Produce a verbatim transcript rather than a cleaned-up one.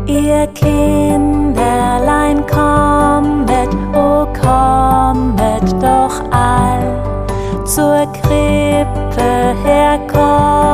Ihr Kinderlein kommet, o kommet doch all zur Krippe herkommen.